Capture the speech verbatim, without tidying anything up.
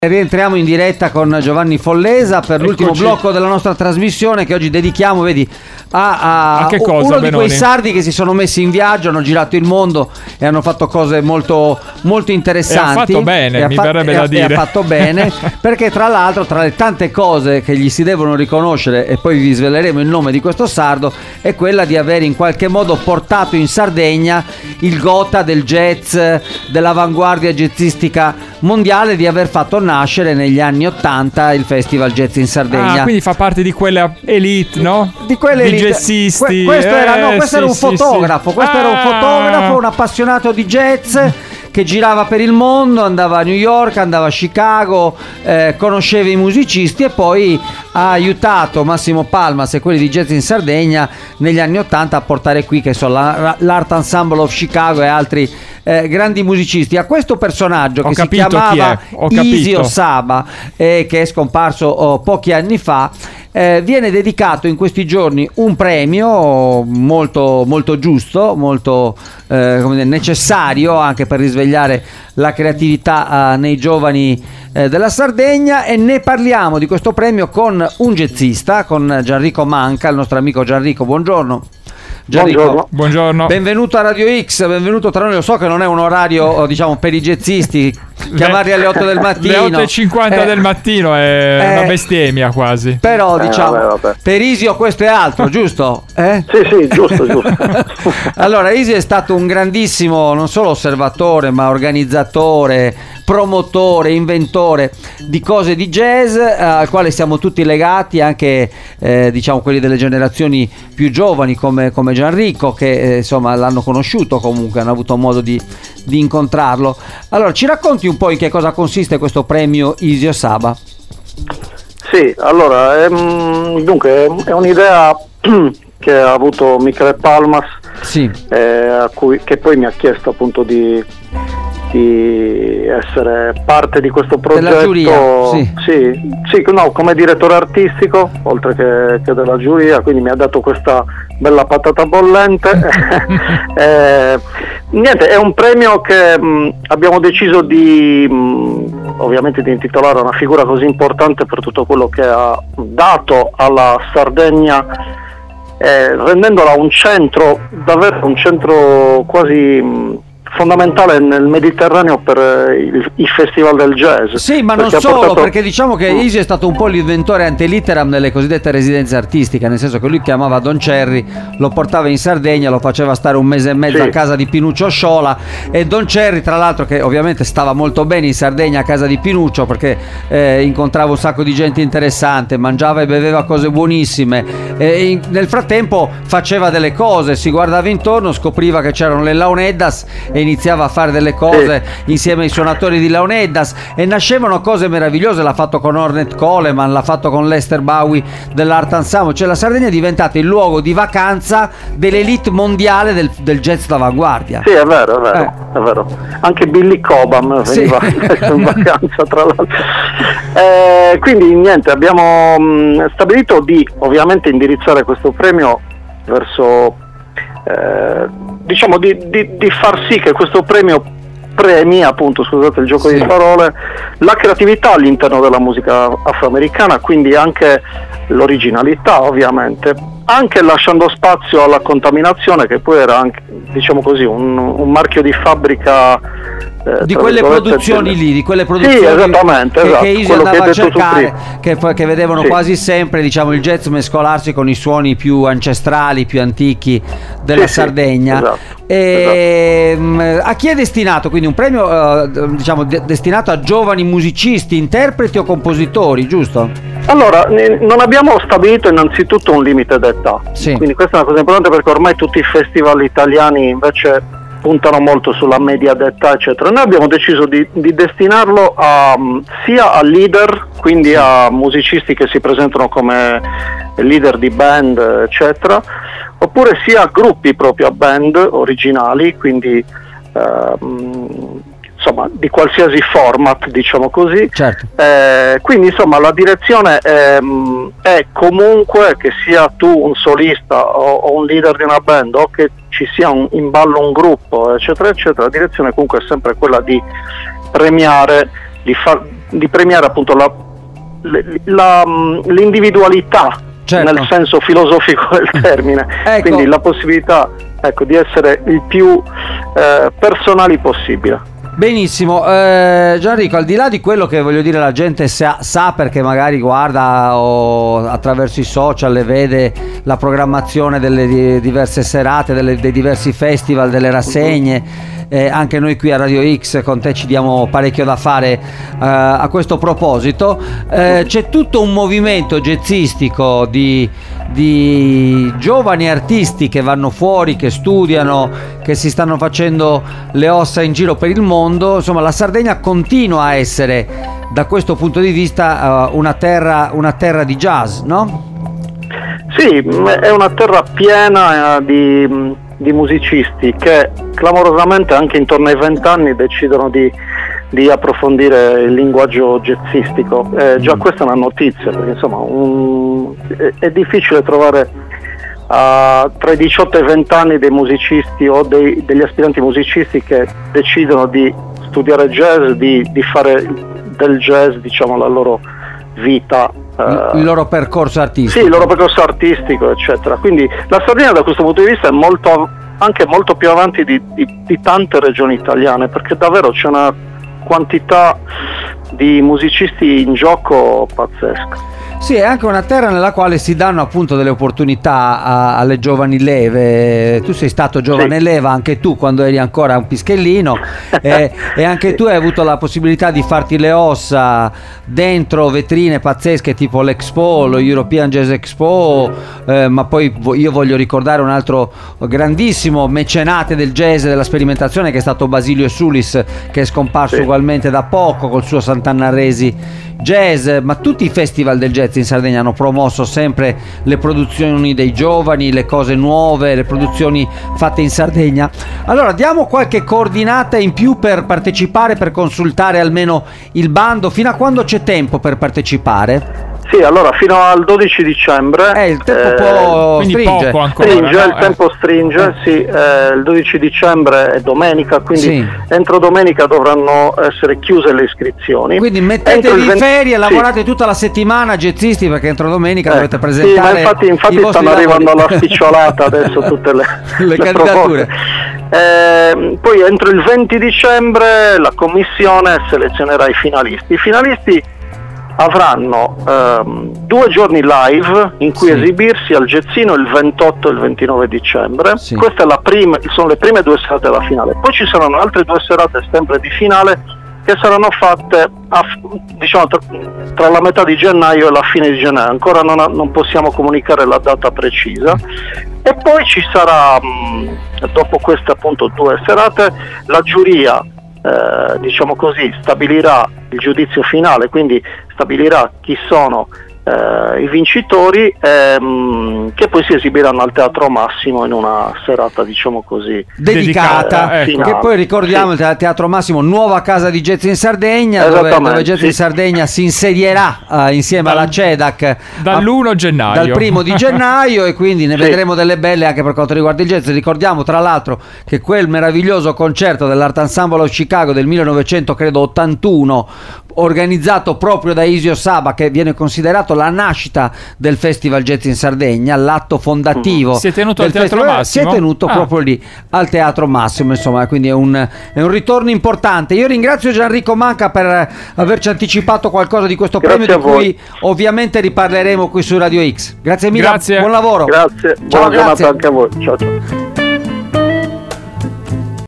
Rientriamo in diretta con Giovanni Follesa per Eccoci. l'ultimo blocco della nostra trasmissione, che oggi dedichiamo, vedi, a, a, a che cosa, uno Benoni? di quei sardi che si sono messi in viaggio, hanno girato il mondo e hanno fatto cose molto, molto interessanti. E ha fatto bene, e mi ha fa- verrebbe e da ha, dire. E ha fatto bene, perché tra l'altro, tra le tante cose che gli si devono riconoscere, e poi vi sveleremo il nome di questo sardo, è quella di aver in qualche modo portato in Sardegna il gotha del jazz, dell'avanguardia jazzistica mondiale, di aver fatto nascere negli anni ottanta il Festival Jazz in Sardegna. Ah, quindi fa parte di quelle elite, no? Di quelle di elite. jazzisti. Que- questo era, no, eh, questo sì, era un sì, fotografo, sì. questo ah. era un fotografo, un appassionato di jazz che girava per il mondo, andava a New York, andava a Chicago, eh, conosceva i musicisti e poi ha aiutato Massimo Palmas e quelli di Jazz in Sardegna negli anni ottanta a portare qui, che so, la, l'Art Ensemble of Chicago e altri eh, grandi musicisti. A questo personaggio, Ho che si capito chiamava chi è. Ho Isio capito. Saba, eh, che è scomparso oh, pochi anni fa, Eh, viene dedicato in questi giorni un premio molto, molto giusto, molto eh, come dire, necessario anche per risvegliare la creatività eh, nei giovani eh, della Sardegna, e ne parliamo di questo premio con un jazzista, con Gianrico Manca, il nostro amico Gianrico. Buongiorno. Gianrico, Buongiorno. Buongiorno. benvenuto a Radio X, benvenuto tra noi. Lo so che non è un orario, diciamo, per i jazzisti, chiamarli alle otto del mattino. Le otto e cinquanta eh, del mattino è eh, una bestemmia quasi. Però Eh, diciamo, vabbè, vabbè. per Isio questo è altro, giusto? Eh? Sì, sì, giusto, giusto. Allora, Isio è stato un grandissimo, non solo osservatore, ma organizzatore, promotore, inventore di cose di jazz, eh, al quale siamo tutti legati, anche eh, diciamo quelli delle generazioni più giovani come, come Gianrico, che eh, insomma l'hanno conosciuto, comunque hanno avuto modo di, di incontrarlo. Allora, ci racconti un po' in che cosa consiste questo premio Isio Saba? Sì, allora, ehm, dunque, è un'idea che ha avuto Michele Palmas, Sì. eh, a cui, che poi mi ha chiesto appunto di, di essere parte di questo progetto. Della giuria, sì. Sì, sì, no, come direttore artistico, oltre che, che della giuria, quindi mi ha dato questa bella patata bollente. eh, niente, è un premio che mh, abbiamo deciso di mh, ovviamente di intitolare a una figura così importante per tutto quello che ha dato alla Sardegna, eh, rendendola un centro, davvero un centro quasi mh, fondamentale nel Mediterraneo per eh, il, il festival del jazz. Sì, ma non Perché ha solo, portato- perché diciamo che Isio è stato un po' l'inventore ante litteram nelle cosiddette residenze artistiche, nel senso che lui chiamava Don Cherry, lo portava in Sardegna, lo faceva stare un mese e mezzo Sì. a casa di Pinuccio Sciola, e Don Cherry, tra l'altro, che ovviamente stava molto bene in Sardegna a casa di Pinuccio, perché eh, incontrava un sacco di gente interessante, mangiava e beveva cose buonissime, e in- nel frattempo faceva delle cose, si guardava intorno, scopriva che c'erano le Launeddas e iniziava a fare delle cose Sì. insieme ai suonatori di Launeddas, e nascevano cose meravigliose. L'ha fatto con Ornette Coleman, l'ha fatto con Lester Bowie dell'Art Ensemble. Cioè la Sardegna è diventata il luogo di vacanza dell'elite mondiale del, del jazz d'avanguardia. Sì, è vero, è vero, Eh. è vero. Anche Billy Cobham Sì. veniva in vacanza, tra l'altro. Eh, quindi niente, abbiamo mh, stabilito di ovviamente indirizzare questo premio verso eh, diciamo di, di, di far sì che questo premio premi, appunto, scusate il gioco Sì. di parole, la creatività all'interno della musica afroamericana, quindi anche l'originalità, ovviamente, anche lasciando spazio alla contaminazione, che poi era anche, diciamo così, un, un marchio di fabbrica eh, Di tra quelle virgolette, produzioni del- lì, di quelle produzioni Sì, esattamente, che, esatto, che Isio quello che andava hai a detto tu cercare, prima. che, poi- che vedevano Sì. quasi sempre, diciamo, il jazz mescolarsi con i suoni più ancestrali, più antichi della Sì, sì, Sardegna. esatto, E, mh, a chi è destinato? Quindi un premio eh, diciamo de- destinato a giovani musicisti, interpreti o compositori, giusto? Allora, ne- non abbiamo stabilito innanzitutto un limite d'età, Sì. quindi questa è una cosa importante, perché ormai tutti i festival italiani invece puntano molto sulla media d'età, eccetera. Noi abbiamo deciso di, di destinarlo a, sia a leader, quindi a musicisti che si presentano come leader di band, eccetera, oppure sia a gruppi proprio, a band originali, quindi ehm, insomma di qualsiasi format, diciamo così. Certo. Eh, quindi insomma la direzione è, è comunque che sia tu un solista o, o un leader di una band, o che ci sia un, in ballo un gruppo, eccetera eccetera, la direzione comunque è sempre quella di premiare, di far di premiare appunto la, la, l'individualità, certo, nel senso filosofico del termine, ecco. Quindi la possibilità, ecco, di essere il più eh, personali possibile. Benissimo, eh, Gianrico, al di là di quello che voglio dire la gente sa, sa perché magari guarda o attraverso i social le vede la programmazione delle di, diverse serate, delle, dei diversi festival, delle rassegne, eh, anche noi qui a Radio X con te ci diamo parecchio da fare eh, a questo proposito, eh, c'è tutto un movimento jazzistico di, di giovani artisti che vanno fuori, che studiano, che si stanno facendo le ossa in giro per il mondo. Insomma, la Sardegna continua a essere da questo punto di vista uh, una terra, una terra di jazz, no? Sì, è una terra piena eh, di, di musicisti che clamorosamente anche intorno ai vent'anni decidono di, di approfondire il linguaggio jazzistico. Eh, già questa è una notizia, perché insomma un, è, è difficile trovare Uh, tra i diciotto e i venti anni dei musicisti o dei, degli aspiranti musicisti che decidono di studiare jazz, di, di fare del jazz, diciamo, la loro vita, uh, il loro percorso artistico. Sì, il loro percorso artistico, eccetera. Quindi la Sardegna da questo punto di vista è molto, anche molto più avanti di, di, di tante regioni italiane, perché davvero c'è una quantità di musicisti in gioco pazzesca. Sì, è anche una terra nella quale si danno appunto delle opportunità a, alle giovani leve. Tu sei stato giovane sì. leva anche tu quando eri ancora un pischellino e, e anche sì. tu hai avuto la possibilità di farti le ossa dentro vetrine pazzesche tipo l'Expo, lo European Jazz Expo, eh, ma poi io voglio ricordare un altro grandissimo mecenate del jazz e della sperimentazione che è stato Basilio Sulis, che è scomparso sì. ugualmente da poco col suo Sant'Annaresi Jazz. Ma tutti i festival del jazz in Sardegna hanno promosso sempre le produzioni dei giovani, le cose nuove, le produzioni fatte in Sardegna. Allora diamo qualche coordinata in più per partecipare, per consultare almeno il bando. Fino a quando c'è tempo per partecipare? Sì, allora fino al dodici dicembre. Eh, il tempo può quindi stringe. poco ancora, Stringe, no? il tempo eh. stringe, sì, eh, il dodici dicembre è domenica, quindi Sì. entro domenica dovranno essere chiuse le iscrizioni. Quindi mettetevi Entro il in venti ferie, sì. lavorate tutta la settimana jazzisti, perché entro domenica Eh, dovete sì, presentare ma infatti, infatti i vostri stanno lavori. arrivando alla spicciolata adesso tutte le, Le candidature. Eh, poi entro il venti dicembre la commissione selezionerà i finalisti. I finalisti avranno ehm, due giorni live in cui Sì. esibirsi al Jazzino il ventotto e il ventinove dicembre. Sì. Questa è la prima, sono le prime due serate della finale. Poi ci saranno altre due serate sempre di finale che saranno fatte a, diciamo tra, tra la metà di gennaio e la fine di gennaio. Ancora non, ha, non possiamo comunicare la data precisa. E poi ci sarà, mh, dopo queste appunto due serate, la giuria Eh, diciamo così stabilirà il giudizio finale, quindi stabilirà chi sono eh, i vincitori, ehm, che poi si esibiranno al Teatro Massimo in una serata, diciamo così, dedicata, eh, ecco. che poi ricordiamo sì. il Teatro Massimo, nuova casa di jazz in Sardegna, dove, dove Jazz sì. in Sardegna si insedierà uh, insieme Dal- alla CEDAC dall'primo gennaio. dal primo di gennaio, e quindi ne Sì. vedremo delle belle anche per quanto riguarda il jazz. Ricordiamo tra l'altro che quel meraviglioso concerto dell'Art Ensemble of Chicago del millenovecentottantuno, organizzato proprio da Isio Saba, che viene considerato la nascita del Festival Jazz in Sardegna, l'atto fondativo. Si è tenuto del al Teatro festival, Massimo? Si è tenuto Ah. proprio lì al Teatro Massimo, insomma, quindi è un, è un ritorno importante. Io ringrazio Gianrico Manca per averci anticipato qualcosa di questo Grazie premio, di a voi. cui ovviamente riparleremo qui su Radio X. Grazie mille, Grazie. buon lavoro. Grazie, Ciao, buona giornata grazie. anche a voi. Ciao ciao.